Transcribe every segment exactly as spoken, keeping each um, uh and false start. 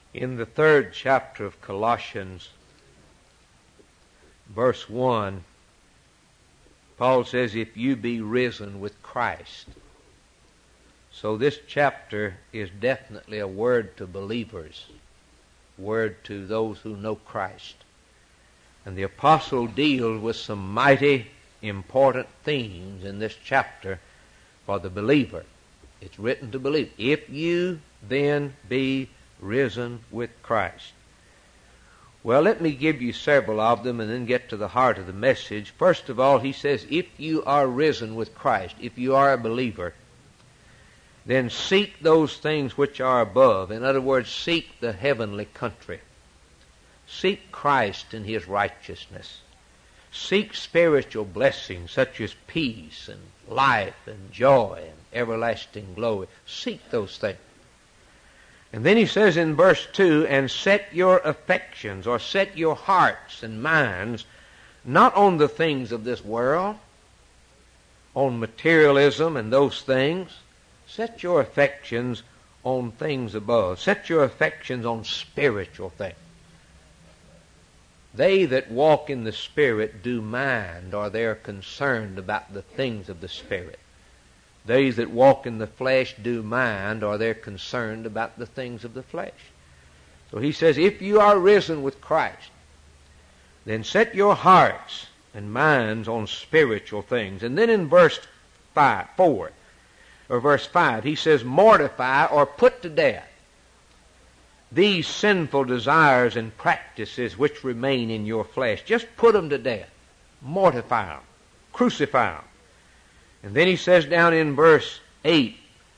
In the third chapter of Colossians, verse one, Paul says, if you be risen with Christ. So this chapter is definitely a word to believers, word to those who know Christ. And the apostle deals with some mighty important themes in this chapter for the believer. It's written to believe. If you then be risen with Christ. Well, let me give you several of them and then get to the heart of the message. First of all, he says, if you are risen with Christ, if you are a believer, then seek those things which are above. In other words, seek the heavenly country. Seek Christ and His righteousness. Seek spiritual blessings such as peace and life and joy and everlasting glory. Seek those things. And then he says in verse two, and set your affections, or set your hearts and minds, not on the things of this world, on materialism and those things. Set your affections on things above. Set your affections on spiritual things. They that walk in the Spirit do mind, or they are concerned about the things of the Spirit. They that walk in the flesh do mind, or they're concerned about the things of the flesh. So he says, if you are risen with Christ, then set your hearts and minds on spiritual things. And then in verse five, four, or verse five, he says, mortify or put to death these sinful desires and practices which remain in your flesh. Just put them to death. Mortify them. Crucify them. And then he says down in verse eight,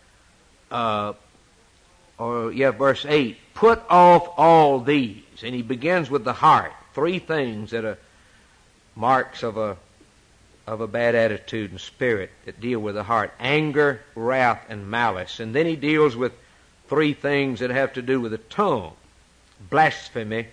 uh, or yeah, verse eight, put off all these. And he begins with the heart. Three things that are marks of a of a bad attitude and spirit that deal with the heart. Anger, wrath, and malice. And then he deals with three things that have to do with the tongue. Blasphemy,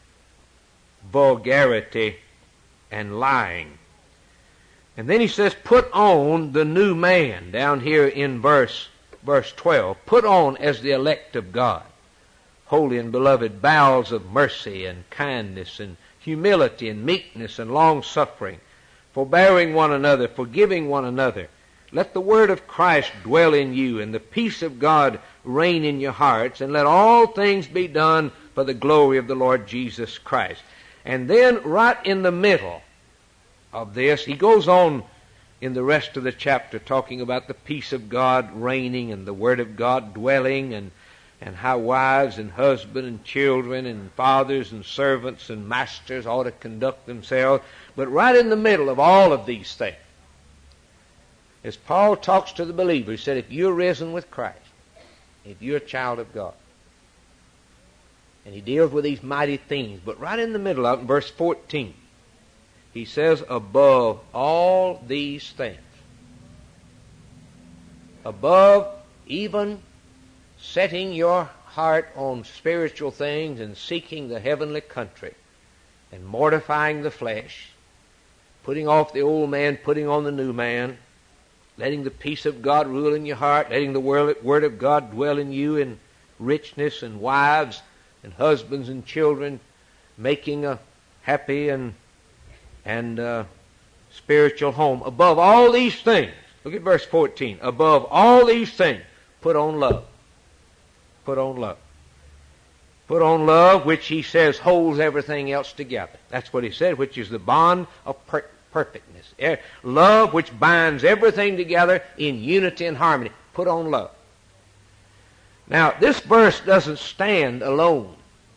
vulgarity, and lying. And then he says, put on the new man, down here in verse, verse twelve. Put on as the elect of God, holy and beloved, bowels of mercy and kindness and humility and meekness and long-suffering, forbearing one another, forgiving one another. Let the word of Christ dwell in you, and the peace of God reign in your hearts, and let all things be done for the glory of the Lord Jesus Christ. And then right in the middle of this, he goes on in the rest of the chapter talking about the peace of God reigning and the word of God dwelling, and, and how wives and husbands and children and fathers and servants and masters ought to conduct themselves. But right in the middle of all of these things, as Paul talks to the believer, he said, if you're risen with Christ, if you're a child of God, and he deals with these mighty themes, but right in the middle of it, in verse fourteen, he says, above all these things, above even setting your heart on spiritual things and seeking the heavenly country and mortifying the flesh, putting off the old man, putting on the new man, letting the peace of God rule in your heart, letting the word of God dwell in you in richness, and wives and husbands and children, making a happy and and uh, spiritual home. Above all these things, look at verse fourteen, above all these things, put on love. Put on love. Put on love, which he says holds everything else together. That's what he said, which is the bond of per- perfectness. Love which binds everything together in unity and harmony. Put on love. Now, this verse doesn't stand alone.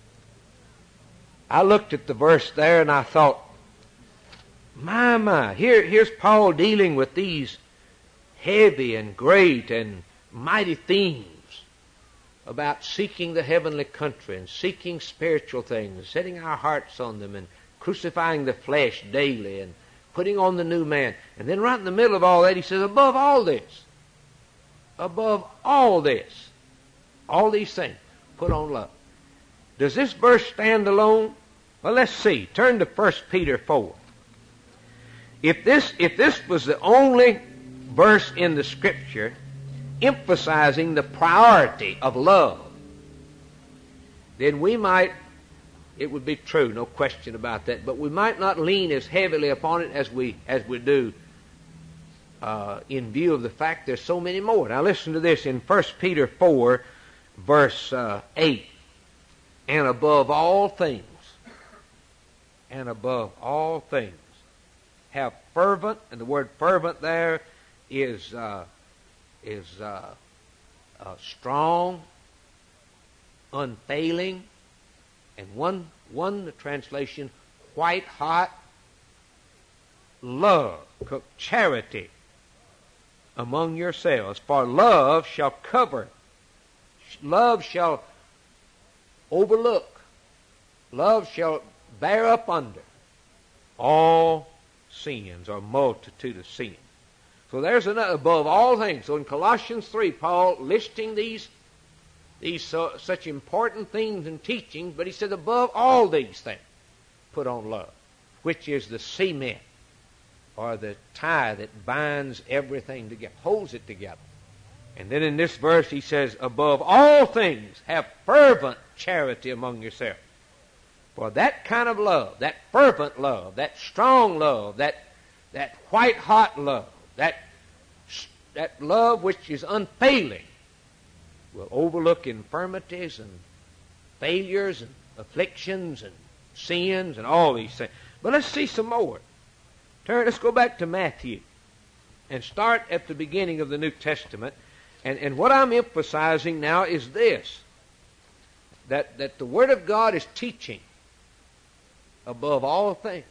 I looked at the verse there and I thought, my, my, here, here's Paul dealing with these heavy and great and mighty themes about seeking the heavenly country and seeking spiritual things and setting our hearts on them and crucifying the flesh daily and putting on the new man. And then right in the middle of all that, he says, above all this, above all this, all these things, put on love. Does this verse stand alone? Well, let's see. Turn to First Peter four. If this, if this was the only verse in the Scripture emphasizing the priority of love, then we might, it would be true, no question about that, but we might not lean as heavily upon it as we as we do uh, in view of the fact there's so many more. Now listen to this in First Peter four, verse uh, eight. And above all things, and above all things, have fervent, and the word fervent there is uh, is uh, uh, strong, unfailing, and one one translation, white hot, love, charity among yourselves. For love shall cover, love shall overlook, love shall bear up under all sins, or multitude of sins. So there's another, above all things. So in Colossians three, Paul listing these these so, such important things and teachings, but he said above all these things, put on love, which is the cement or the tie that binds everything together, holds it together. And then in this verse he says, above all things, have fervent charity among yourselves. For that kind of love, that fervent love, that strong love, that that white-hot love, that, that love which is unfailing, will overlook infirmities and failures and afflictions and sins and all these things. But let's see some more. Turn, let's go back to Matthew and start at the beginning of the New Testament. And, and what I'm emphasizing now is this, that, that the Word of God is teaching above all things,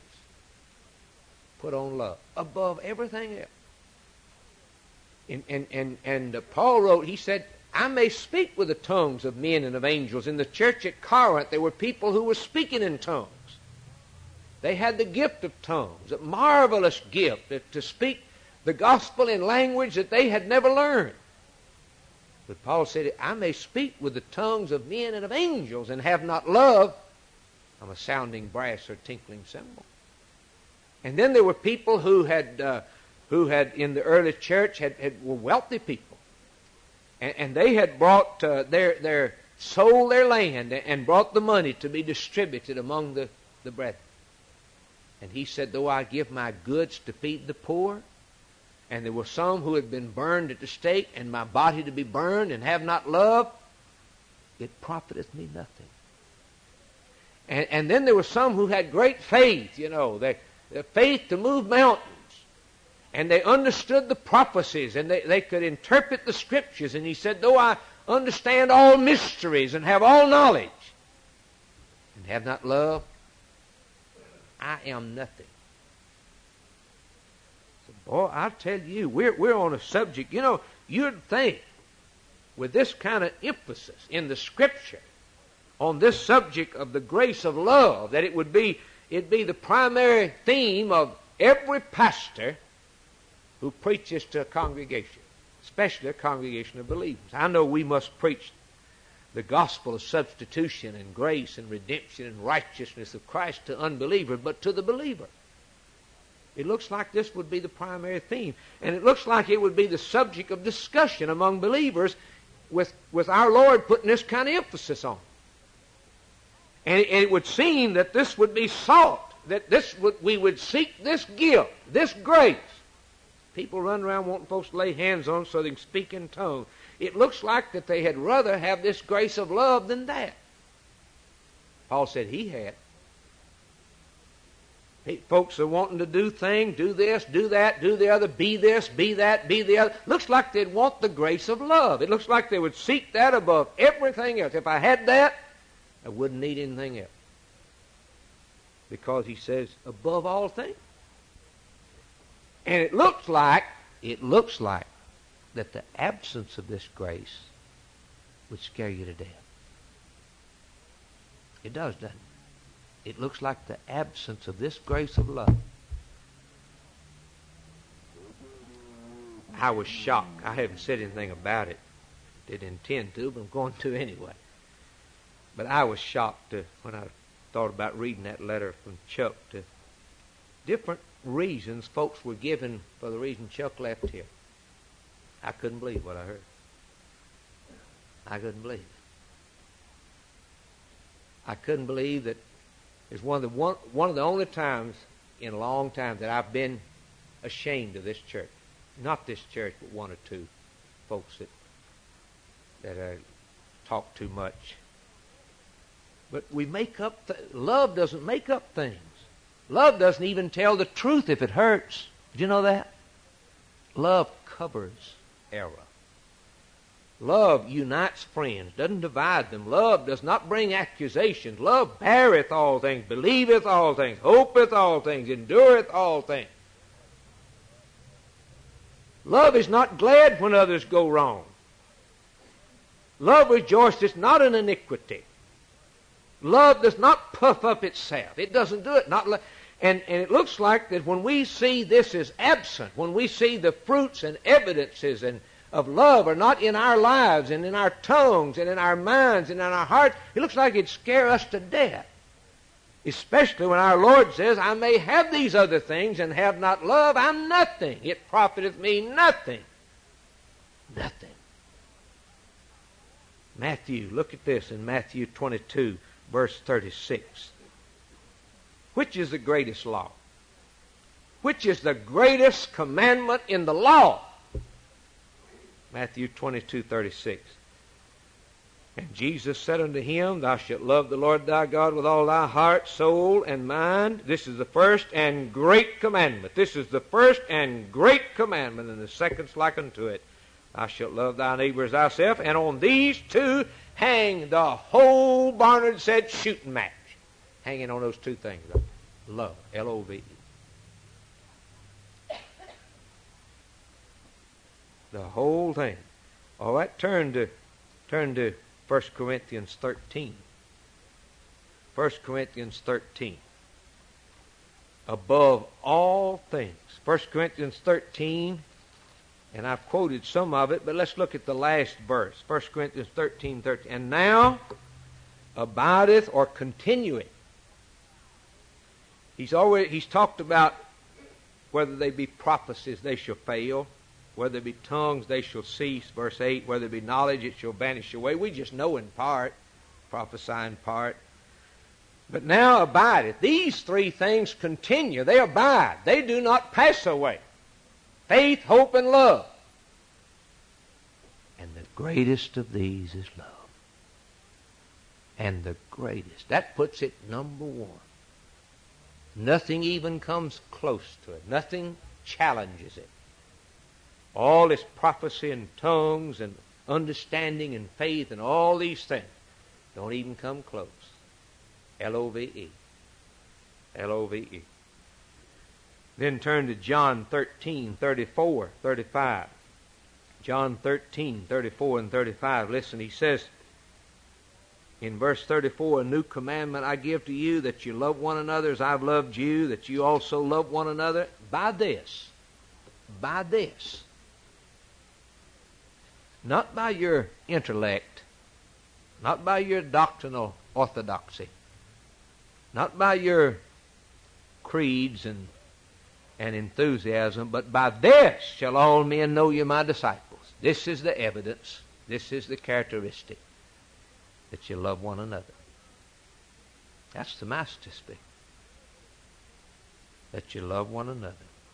put on love, above everything else. And, and, and, and uh, Paul wrote, he said, I may speak with the tongues of men and of angels. In the church at Corinth, there were people who were speaking in tongues. They had the gift of tongues, a marvelous gift to speak the gospel in language that they had never learned. But Paul said, I may speak with the tongues of men and of angels and have not love. I'm a sounding brass or tinkling cymbal. And then there were people who had, uh, who had in the early church had, had were wealthy people, and, and they had brought uh, their their sold their land and brought the money to be distributed among the the brethren. And he said, though I give my goods to feed the poor, and there were some who had been burned at the stake, and my body to be burned, and have not love, it profiteth me nothing. And, and then there were some who had great faith, you know, they, the faith to move mountains. And they understood the prophecies, and they, they could interpret the Scriptures. And he said, though I understand all mysteries and have all knowledge, and have not love, I am nothing. So, boy, I tell you, we're, we're on a subject, you know, you'd think with this kind of emphasis in the Scripture on this subject of the grace of love, that it would be, it'd be the primary theme of every pastor who preaches to a congregation, especially a congregation of believers. I know we must preach the gospel of substitution and grace and redemption and righteousness of Christ to unbelievers, but to the believer, it looks like this would be the primary theme. And it looks like it would be the subject of discussion among believers with, with our Lord putting this kind of emphasis on. And it, and it would seem that this would be sought, that this would, we would seek this gift, this grace. People run around wanting folks to lay hands on them so they can speak in tongues. It looks like that they had rather have this grace of love than that. Paul said he had. He, folks are wanting to do things, do this, do that, do the other, be this, be that, be the other. Looks like they'd want the grace of love. It looks like they would seek that above everything else. If I had that, I wouldn't need anything else. Because he says, above all things. And it looks like, it looks like that the absence of this grace would scare you to death. It does, doesn't it? It looks like the absence of this grace of love. I was shocked. I haven't said anything about it. Didn't intend to, but I'm going to anyway. But I was shocked to, when I thought about reading that letter from Chuck, to different reasons folks were given for the reason Chuck left here. I couldn't believe what I heard. I couldn't believe it. I couldn't believe that it's one of the one, one of the only times in a long time that I've been ashamed of this church. Not this church, but one or two folks that that uh, talk too much. But we make up. Th- love doesn't make up things. Love doesn't even tell the truth if it hurts. Did you know that? Love covers error. Love unites friends, doesn't divide them. Love does not bring accusations. Love beareth all things, believeth all things, hopeth all things, endureth all things. Love is not glad when others go wrong. Love rejoices not in iniquity. Love does not puff up itself. It doesn't do it. Not le- and, and it looks like that when we see this is absent, when we see the fruits and evidences and of love are not in our lives and in our tongues and in our minds and in our hearts, it looks like it'd scare us to death. Especially when our Lord says, I may have these other things and have not love, I'm nothing. It profiteth me nothing. Nothing. Matthew, look at this in Matthew twenty-two, verse thirty-six. Which is the greatest law? Which is the greatest commandment in the law? Matthew twenty-two, thirty-six. And Jesus said unto him, Thou shalt love the Lord thy God with all thy heart, soul, and mind. This is the first and great commandment. This is the first and great commandment, and the second's like unto it. Thou shalt love thy neighbor as thyself. And on these two hang the whole Barnard said shooting match. Hanging on those two things. Love. L O V E. The whole thing. All right, turn to turn to First Corinthians thirteen. First Corinthians thirteen. Above all things. First Corinthians thirteen, and I've quoted some of it, but let's look at the last verse. First Corinthians thirteen, thirteen. And now abideth or continueth. He's already he's talked about whether they be prophecies, they shall fail. Whether there be tongues, they shall cease. Verse eight, whether there be knowledge, it shall vanish away. We just know in part, prophesy in part. But now abideth. These three things continue. They abide. They do not pass away. Faith, hope, and love. And the greatest of these is love. And the greatest. That puts it number one. Nothing even comes close to it. Nothing challenges it. All this prophecy and tongues and understanding and faith and all these things don't even come close. L O V E. L O V E. Then turn to John thirteen, thirty-four, thirty-five. John thirteen, thirty-four and thirty-five. Listen, he says in verse thirty-four, a new commandment I give to you, that you love one another as I've loved you, that you also love one another. By this, by this, not by your intellect, not by your doctrinal orthodoxy, not by your creeds and, and enthusiasm, but by this shall all men know you're my disciples. This is the evidence, this is the characteristic, that you love one another. That's the master speaking. That you love one another.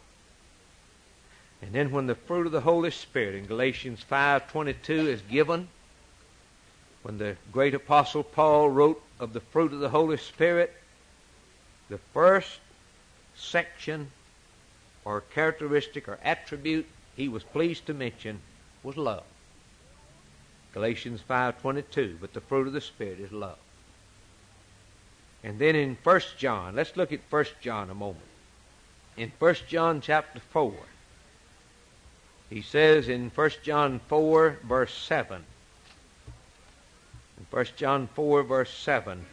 And then when the fruit of the Holy Spirit in Galatians five twenty-two is given, when the great apostle Paul wrote of the fruit of the Holy Spirit, the first section or characteristic or attribute he was pleased to mention was love. Galatians five twenty-two, but the fruit of the Spirit is love. And then in First John, let's look at First John a moment. In First John chapter four, he says in First John four, verse seven. In First John four, verse seven.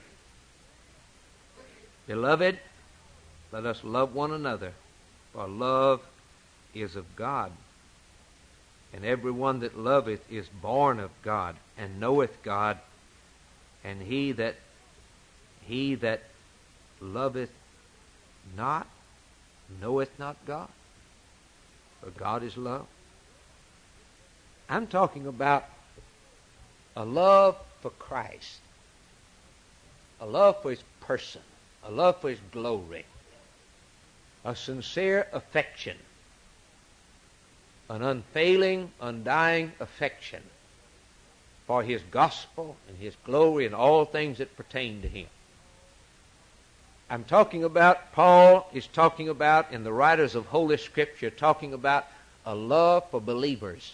Beloved, let us love one another, for love is of God. And every one that loveth is born of God, and knoweth God. And he that he that loveth not knoweth not God, for God is love. I'm talking about a love for Christ, a love for His person, a love for His glory, a sincere affection, an unfailing, undying affection for His gospel and His glory and all things that pertain to Him. I'm talking about, Paul is talking about, and the writers of Holy Scripture, talking about a love for believers.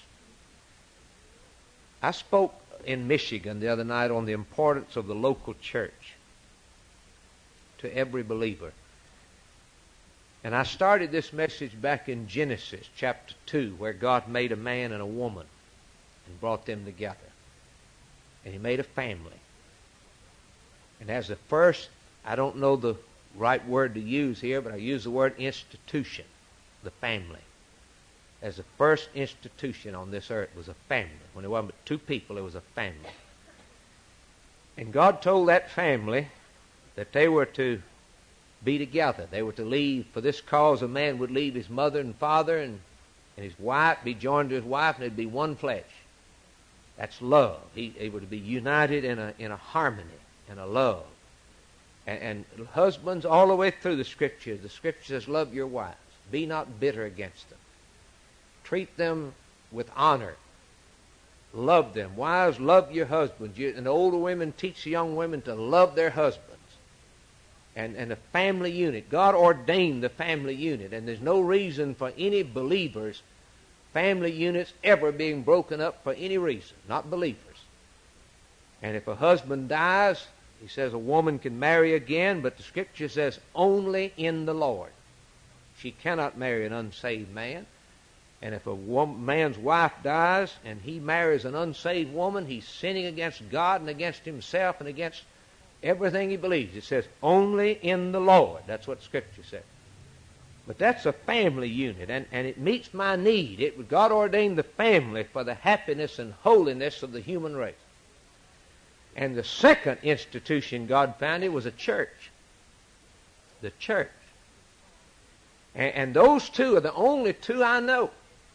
I spoke in Michigan the other night on the importance of the local church to every believer. And I started this message back in Genesis chapter two, where God made a man and a woman and brought them together. And He made a family. And as the first, I don't know the right word to use here, but I use the word institution, the family. As the first institution on this earth was a family. When there wasn't but two people, it was a family. And God told that family that they were to be together. They were to leave. For this cause, a man would leave his mother and father and, and his wife, be joined to his wife, and they'd be one flesh. That's love. He, they were to be united in a, in a harmony and a love. And, and husbands, all the way through the Scriptures, the Scripture says, love your wives. Be not bitter against them. Treat them with honor. Love them. Wives, love your husbands. You, and the older women teach the young women to love their husbands. And, and a family unit. God ordained the family unit. And there's no reason for any believers, family units, ever being broken up for any reason. Not believers. And if a husband dies, he says a woman can marry again, but the Scripture says only in the Lord. She cannot marry an unsaved man. And if a woman, man's wife dies and he marries an unsaved woman, he's sinning against God and against himself and against everything he believes. It says only in the Lord. That's what Scripture says. But that's a family unit, and, and it meets my need. It, God ordained the family for the happiness and holiness of the human race. And the second institution God founded was a church. The church. And, and those two are the only two I know.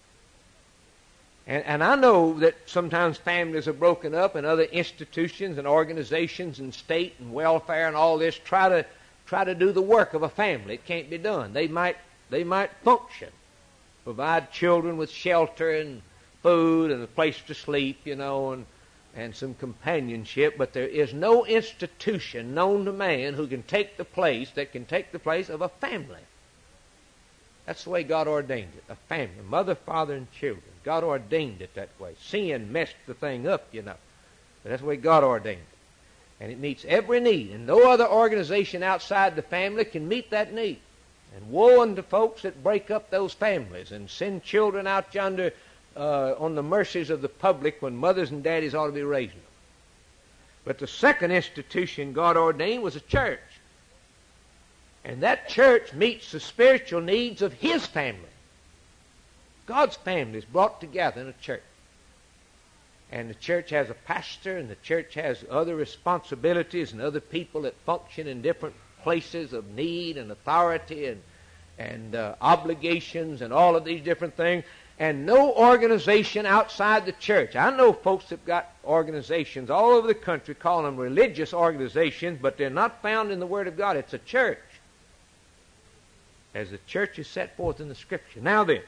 And, and I know that sometimes families are broken up and other institutions and organizations and state and welfare and all this try to try to do the work of a family. It can't be done. They might they might function, provide children with shelter and food and a place to sleep, you know, and and some companionship, but there is no institution known to man who can take the place, that can take the place of a family. That's the way God ordained it, a family, mother, father, and children. God ordained it that way. Sin messed the thing up, you know. But that's the way God ordained it. And it meets every need. And no other organization outside the family can meet that need. And woe unto folks that break up those families and send children out yonder uh, on the mercies of the public when mothers and daddies ought to be raising them. But the second institution God ordained was a church. And that church meets the spiritual needs of His family. God's family is brought together in a church. And the church has a pastor, and the church has other responsibilities and other people that function in different places of need and authority and, and uh, obligations and all of these different things. And no organization outside the church. I know folks that got organizations all over the country calling them religious organizations, but they're not found in the Word of God. It's a church, as the church is set forth in the Scripture. Now then,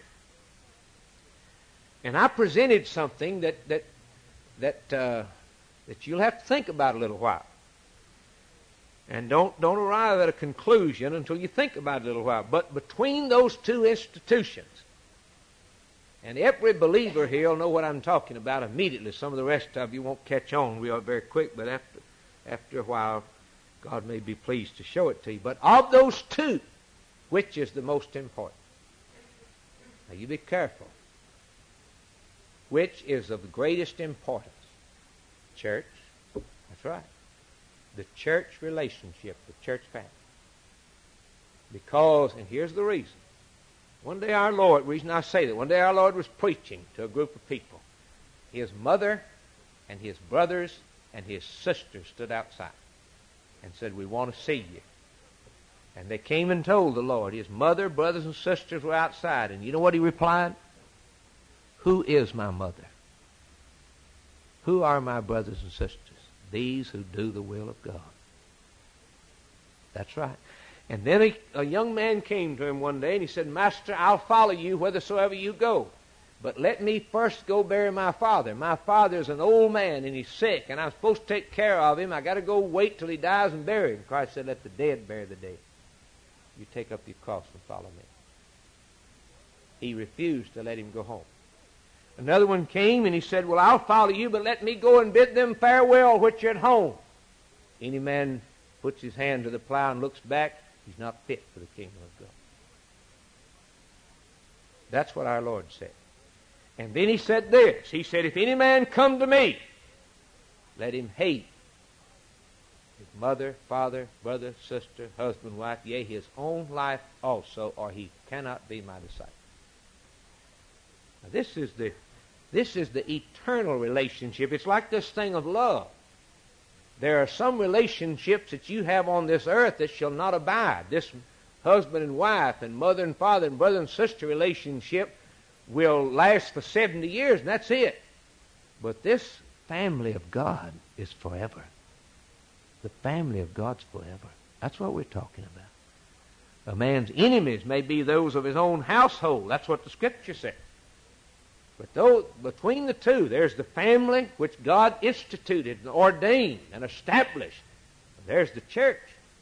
and I presented something that that that uh, that you'll have to think about a little while, and don't don't arrive at a conclusion until you think about it a little while. But between those two institutions, and every believer here will know what I'm talking about immediately. Some of the rest of you won't catch on real very quick, but after after a while, God may be pleased to show it to you. But of those two, which is the most important? Now you be careful. Which is of the greatest importance? Church. That's right. The church relationship, the church family. Because, and here's the reason. One day our Lord, the reason I say that, one day our Lord was preaching to a group of people. His mother and his brothers and his sisters stood outside and said, we want to see you. And they came and told the Lord. His mother, brothers, and sisters were outside. And you know what he replied? Who is my mother? Who are my brothers and sisters? These who do the will of God. That's right. And then a, a young man came to him one day and he said, Master, I'll follow you whithersoever you go. But let me first go bury my father. My father's an old man and he's sick, and I'm supposed to take care of him. I got to go wait till he dies and bury him. Christ said, let the dead bury the dead. You take up your cross and follow me. He refused to let him go home. Another one came and he said, well, I'll follow you, but let me go and bid them farewell which are at home. Any man puts his hand to the plow and looks back, he's not fit for the kingdom of God. That's what our Lord said. And then he said this. He said, if any man come to me, let him hate his mother, father, brother, sister, husband, wife, yea, his own life also, or he cannot be my disciple. Now, this is the this is the eternal relationship. It's like this thing of love. There are some relationships that you have on this earth that shall not abide. This husband and wife and mother and father and brother and sister relationship will last for seventy years, and that's it. But this family of God is forever. The family of God's forever. That's what we're talking about. A man's enemies may be those of his own household. That's what the Scripture says. But though, between the two, there's the family which God instituted and ordained and established. There's the church.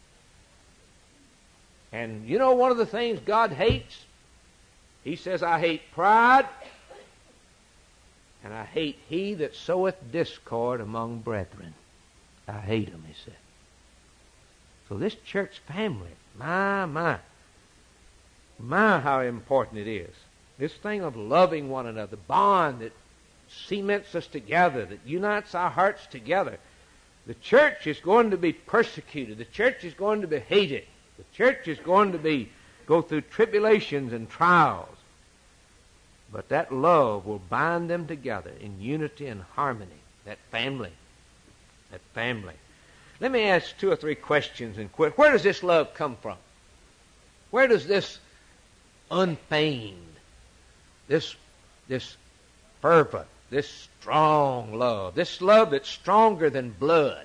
And you know one of the things God hates? He says, I hate pride, and I hate he that soweth discord among brethren. I hate him, he said. So this church family, my, my, my, how important it is. This thing of loving one another, the bond that cements us together, that unites our hearts together. The church is going to be persecuted. The church is going to be hated. The church is going to be go through tribulations and trials. But that love will bind them together in unity and harmony. That family. That family. Let me ask two or three questions and quit. Where does this love come from? Where does this unfeigned, this, this fervent, this strong love, this love that's stronger than blood,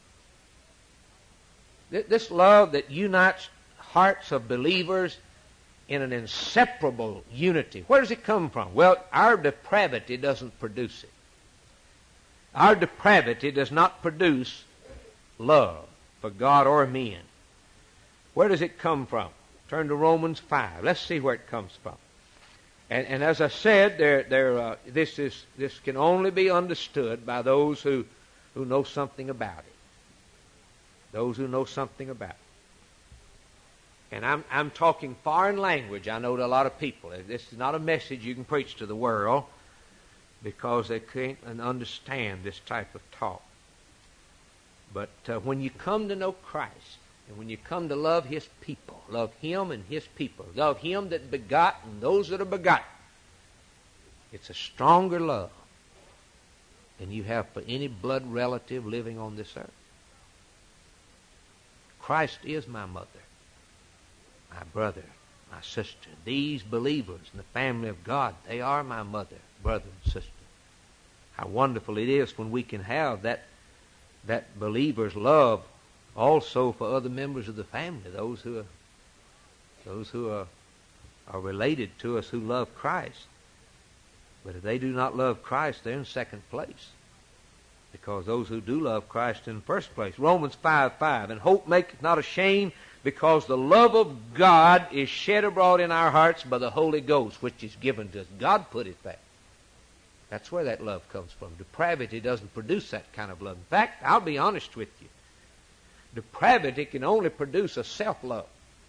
this love that unites hearts of believers in an inseparable unity. Where does it come from? Well, our depravity doesn't produce it. Our depravity does not produce love for God or men. Where does it come from? Turn to Romans five. Let's see where it comes from. And, and as I said, there, there, uh, this is this can only be understood by those who, who know something about it. Those who know something about it. And I'm, I'm talking foreign language, I know, to a lot of people. This is not a message you can preach to the world because they can't understand this type of talk. But uh, when you come to know Christ, and when you come to love His people, love Him and His people, love Him that begot and those that are begotten, it's a stronger love than you have for any blood relative living on this earth. Christ is my mother, my brother, my sister. These believers in the family of God, they are my mother, brother, and sister. How wonderful it is when we can have that, that believer's love also for other members of the family, those who are, those who are, are related to us who love Christ. But if they do not love Christ, they're in second place. Because those who do love Christ in the first place. Romans five five, and hope maketh not ashamed, because the love of God is shed abroad in our hearts by the Holy Ghost, which is given to us. God put it there. That's where that love comes from. Depravity doesn't produce that kind of love. In fact, I'll be honest with you. Depravity can only produce a self-love.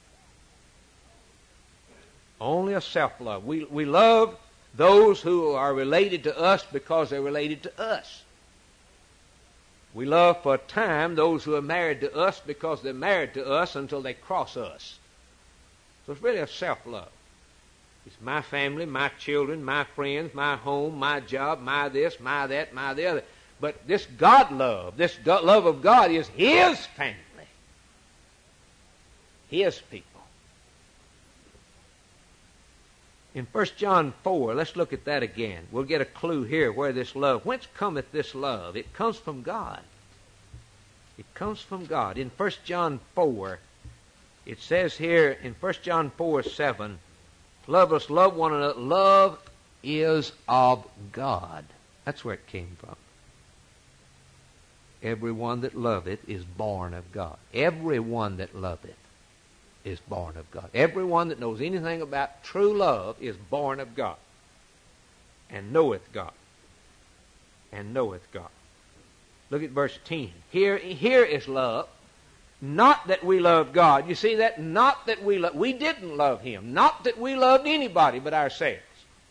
Only a self-love. We, we love those who are related to us because they're related to us. We love for a time those who are married to us because they're married to us until they cross us. So it's really a self-love. It's my family, my children, my friends, my home, my job, my this, my that, my the other. But this God love, this God, love of God is His family. His people. In First John four, let's look at that again. We'll get a clue here where this love, whence cometh this love? It comes from God. It comes from God. In First John four, It says here in First John four seven, love us, love one another. Love is of God. That's where it came from. Everyone that loveth is born of God. Everyone that loveth is born of God. Everyone that knows anything about true love is born of God and knoweth God. And knoweth God. Look at verse ten. Here, here is love. Not that we love God. You see that? Not that we love. We didn't love Him. Not that we loved anybody but ourselves.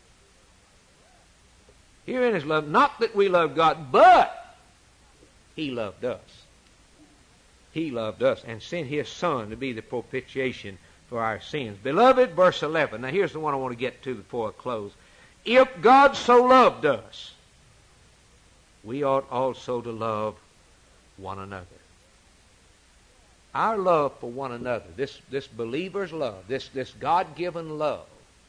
Herein is love. Not that we love God, but He loved us. He loved us and sent His Son to be the propitiation for our sins. Beloved, verse eleven. Now here's the one I want to get to before I close. If God so loved us, we ought also to love one another. Our love for one another, this, this believer's love, this, this God-given love,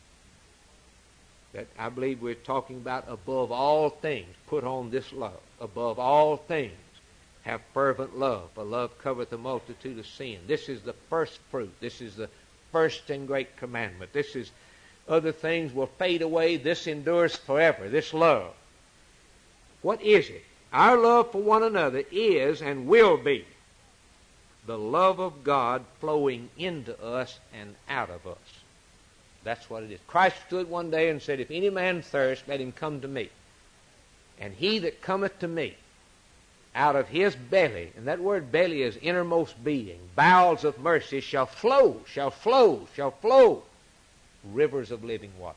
that I believe we're talking about above all things, put on this love. Above all things, have fervent love, for love covereth a multitude of sin. This is the first fruit. This is the first and great commandment. This is, other things will fade away. This endures forever, this love. What is it? Our love for one another is and will be the love of God flowing into us and out of us. That's what it is. Christ stood one day and said, if any man thirst, let him come to me. And he that cometh to me, out of his belly, and that word belly is innermost being, bowels of mercy, shall flow, shall flow, shall flow, rivers of living water.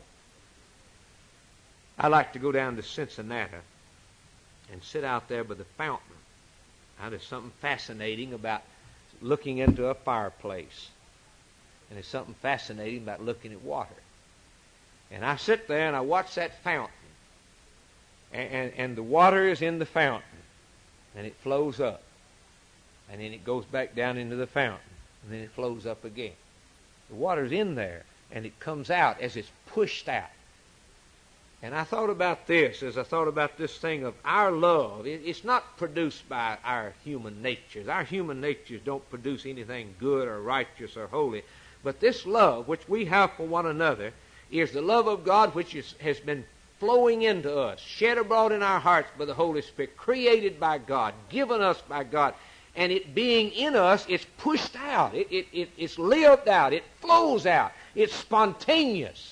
I like to go down to Cincinnati and sit out there by the fountain. Now, there's something fascinating about looking into a fireplace. And there's something fascinating about looking at water. And I sit there and I watch that fountain. And, and, and the water is in the fountain. And it flows up. And then it goes back down into the fountain. And then it flows up again. The water's in there. And it comes out as it's pushed out. And I thought about this as I thought about this thing of our love. It's not produced by our human natures. Our human natures don't produce anything good or righteous or holy. But this love which we have for one another is the love of God which is, has been flowing into us, shed abroad in our hearts by the Holy Spirit, created by God, given us by God. And it being in us, it's pushed out. It, it, it, it's lived out. It flows out. It's spontaneous.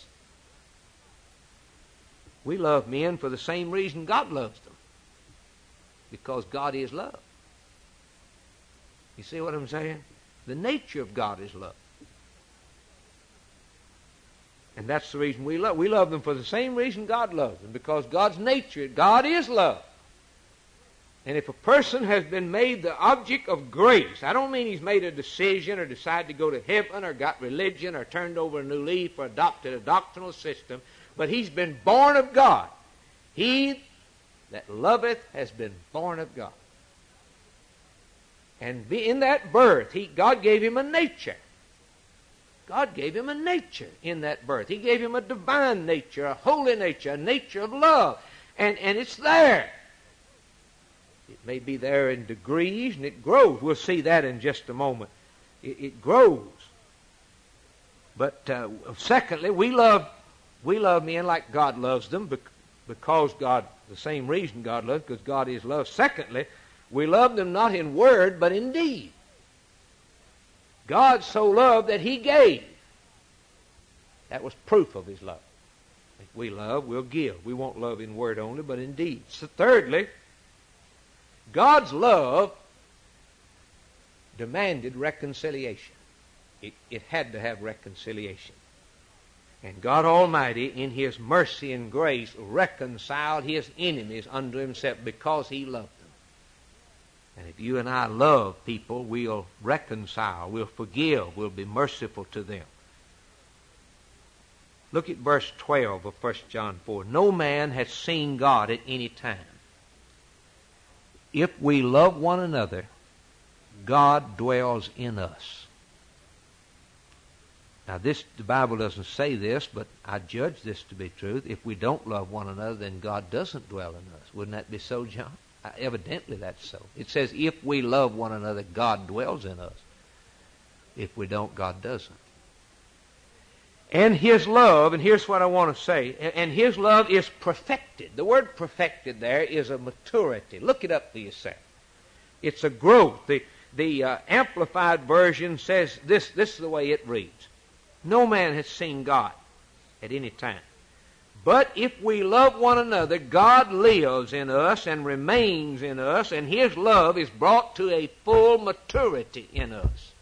We love men for the same reason God loves them. Because God is love. You see what I'm saying? The nature of God is love. And that's the reason we love. We love them for the same reason God loves them. Because God's nature, God is love. And if a person has been made the object of grace, I don't mean he's made a decision or decided to go to heaven or got religion or turned over a new leaf or adopted a doctrinal system, but he's been born of God. He that loveth has been born of God. And in that birth, he, God gave him a nature. God gave him a nature in that birth. He gave him a divine nature, a holy nature, a nature of love. And, and it's there. It may be there in degrees, and it grows. We'll see that in just a moment. It, it grows. But uh, secondly, we love we love men like God loves them because God, the same reason God loves, because God is love. Secondly, we love them not in word, but in deed. God so loved that He gave. That was proof of His love. If we love, we'll give. We won't love in word only, but in deed. So thirdly, God's love demanded reconciliation. It, it had to have reconciliation. And God Almighty, in His mercy and grace, reconciled His enemies unto Himself because He loved them. And if you and I love people, we'll reconcile, we'll forgive, we'll be merciful to them. Look at verse twelve of First John four. No man has seen God at any time. If we love one another, God dwells in us. Now, this, the Bible doesn't say this, but I judge this to be true. If we don't love one another, then God doesn't dwell in us. Wouldn't that be so, John? Uh, evidently that's so. It says, if we love one another, God dwells in us. If we don't, God doesn't. And His love, and here's what I want to say, and His love is perfected. The word perfected there is a maturity. Look it up for yourself. It's a growth. The, the uh, Amplified Version says this, this is the way it reads. No man has seen God at any time. But if we love one another, God lives in us and remains in us, and His love is brought to a full maturity in us.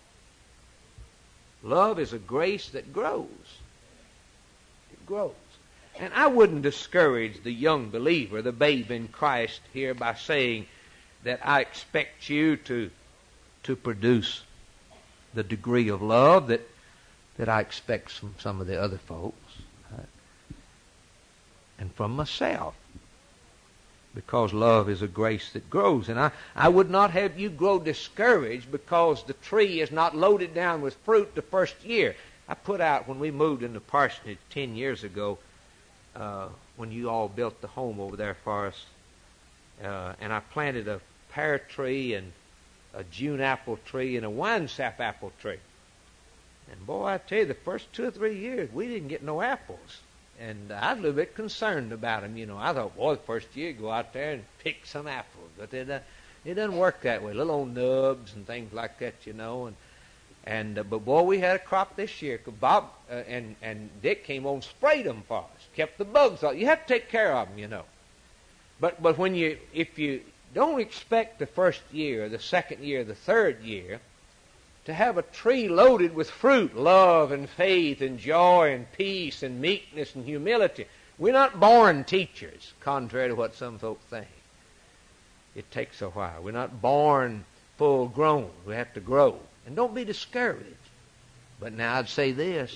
Love is a grace that grows. It grows. And I wouldn't discourage the young believer, the babe in Christ here, by saying that I expect you to, to produce the degree of love that, that I expect from some of the other folks. Right? And from myself. Because love is a grace that grows. And I, I would not have you grow discouraged because the tree is not loaded down with fruit the first year. I put out, when we moved into Parsonage ten years ago, uh, when you all built the home over there for us, uh, and I planted a pear tree and a June apple tree and a wine sap apple tree. And boy, I tell you, the first two or three years, we didn't get no apples. And I was a little bit concerned about them, you know. I thought, boy, the first year, go out there and pick some apples. But it, uh, it doesn't work that way. Little old nubs and things like that, you know. And and uh, but boy, we had a crop this year. Bob uh, and and Dick came on and sprayed them for us. Kept the bugs out. You have to take care of them, you know. But but when you if you don't expect the first year, the second year, the third year, to have a tree loaded with fruit, love and faith and joy and peace and meekness and humility. We're not born teachers, contrary to what some folks think. It takes a while. We're not born full grown. We have to grow. And don't be discouraged. But now I'd say this.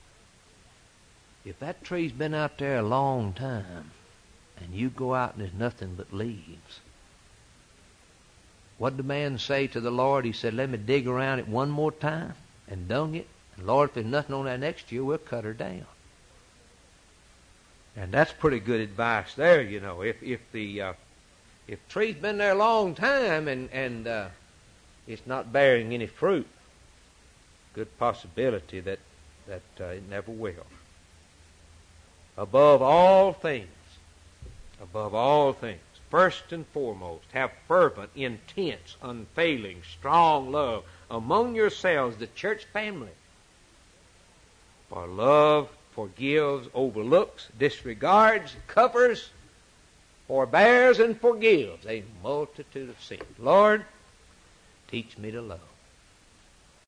If that tree's been out there a long time and you go out and there's nothing but leaves, what did the man say to the Lord? He said, let me dig around it one more time and dung it. And Lord, if there's nothing on that next year, we'll cut her down. And that's pretty good advice there, you know. If if the uh, if tree's been there a long time and, and uh, it's not bearing any fruit, good possibility that, that uh, it never will. Above all things, above all things, first and foremost, have fervent, intense, unfailing, strong love among yourselves, the church family. For love forgives, overlooks, disregards, covers, forbears, and forgives a multitude of sins. Lord, teach me to love.